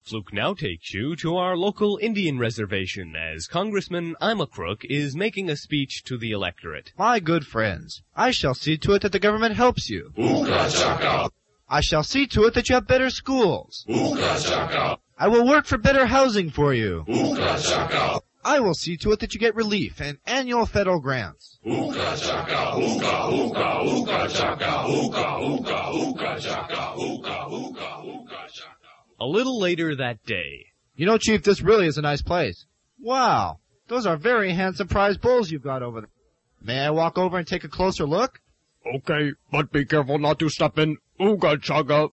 Fluke now takes you to our local Indian reservation as Congressman I'm a Crook is making a speech to the electorate. My good friends, I shall see to it that the government helps you. Ooga chaka. I shall see to it that you have better schools. Ooga chaka. I will work for better housing for you. Ooga chaka. I will see to it that you get relief and annual federal grants. Ooga chaka. Ooga ooga ooga chaka. Ooga ooga ooga chaka. Ooga ooga ooga chaka. A little later that day. You know, Chief, this really is a nice place. Wow, those are very handsome prize bulls you've got over there. May I walk over and take a closer look? Okay, but be careful not to step in Ooga Chaka.